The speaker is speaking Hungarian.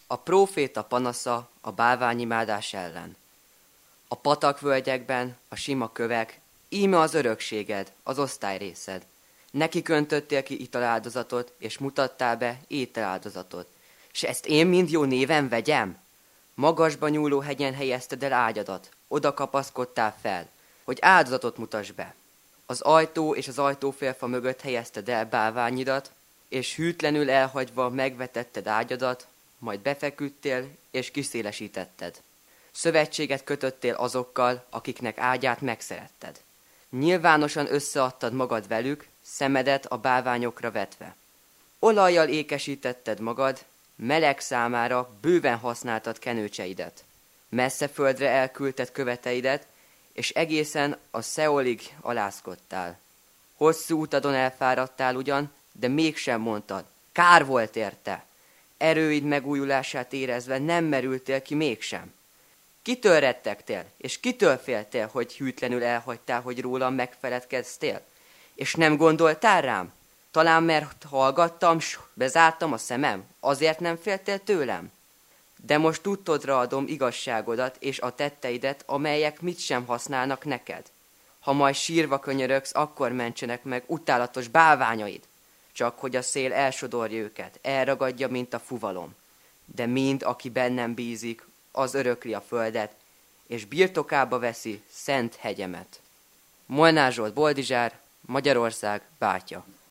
A próféta panasza a bálványimádás ellen. A patakvölgyekben a sima kövek, íme az örökséged, az osztályrészed. Neki köntöttél ki italáldozatot, és mutattál be ételáldozatot. S ezt én mind jó néven vegyem? Magasba nyúló hegyen helyezted el ágyadat, oda kapaszkodtál fel, hogy áldozatot mutass be. Az ajtó és az ajtófélfa mögött helyezted el bálványidat, és hűtlenül elhagyva megvetetted ágyadat, majd befeküdtél és kiszélesítetted. Szövetséget kötöttél azokkal, akiknek ágyát megszeretted. Nyilvánosan összeadtad magad velük, szemedet a bálványokra vetve. Olajjal ékesítetted magad, meleg számára bőven használtad kenőcseidet. Messze földre elküldted követeidet, és egészen a Szeolig alázkodtál. Hosszú utadon elfáradtál ugyan, de mégsem mondtad, kár volt érte. Erőid megújulását érezve nem merültél ki mégsem. Kitől rettegtél, és kitől féltél, hogy hűtlenül elhagytál, hogy rólam megfeledkeztél? És nem gondoltál rám? Talán mert hallgattam, s bezártam a szemem, azért nem féltél tőlem? De most tudtodra adom igazságodat és a tetteidet, amelyek mit sem használnak neked. Ha majd sírva könyörögsz, akkor mentsenek meg utálatos bálványaid. Csak hogy a szél elsodorja őket, elragadja, mint a fuvalom. De mind, aki bennem bízik, az örökli a földet, és birtokába veszi szent hegyemet. Molnár Zsolt Boldizsár, Magyarország bátyja.